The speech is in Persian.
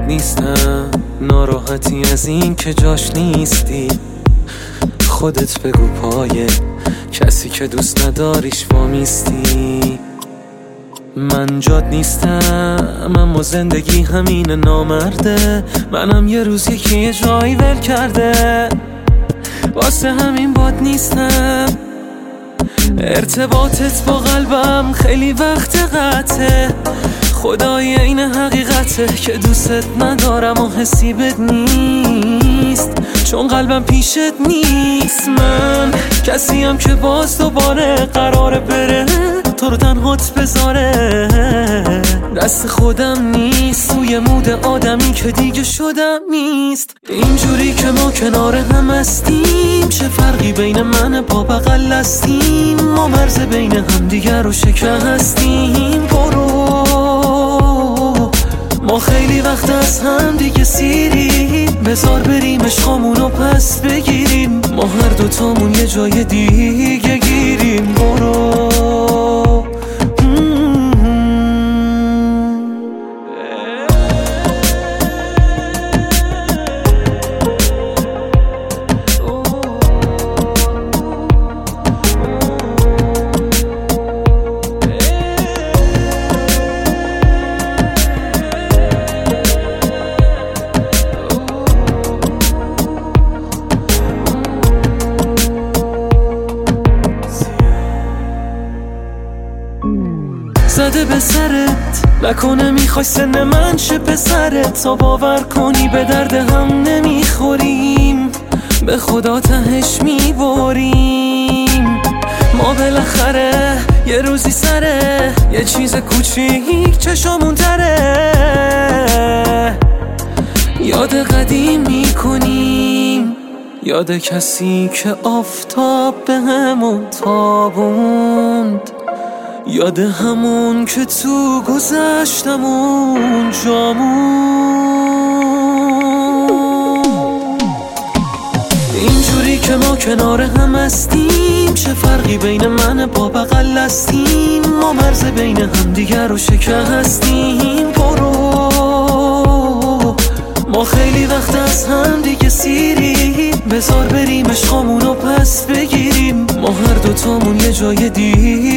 نیستم، ناراحتی از این که جاش نیستی. خودت بگو پای کسی که دوست نداریش وامیستی. من جات نیستم اما زندگی همین نامرده. منم یه روز یکی جایی ول کرده، واسه همین باد نیستم. ارتباطت با قلبم خیلی وقت قطعه، خدای این حقیقته که دوستت ندارم و حسی بد نیست، چون قلبم پیشت نیست. من کسیم که باز دوباره قراره بره تو رو تنهات بذاره. دست خودم نیست، توی مود آدمی که دیگه شدم نیست. اینجوری که ما کنار هم هستیم، چه فرقی بین من با بغل هستیم؟ ما مرز بین هم دیگر رو شکستیم. برو، ما خیلی وقت از هم دیگه سیریم، بذار بریم عشقامونو پس بگیریم. ما هر دوتامون یه جای دیگه گیریم. برو. زده به سرت نکنه میخوای سن من شه پسرت، تا باور کنی به درد هم نمیخوریم، به خدا تهش میبریم. ما بالاخره یه روزی سره یه چیز کوچیک چشامون تره، یاد قدیم میکنیم، یاد کسی که آفتاب به همون تابوند، یاد همون که تو گذشتمون جامون. اینجوری که ما کنار هم هستیم، چه فرقی بین من با بغل هستیم؟ ما مرز بین هم دیگر رو شکستیم. برو، ما خیلی وقت از هم دیگه سیریم، بذار بریم عشقامونو پس بگیریم. ما هر دوتامون یه جای دیگه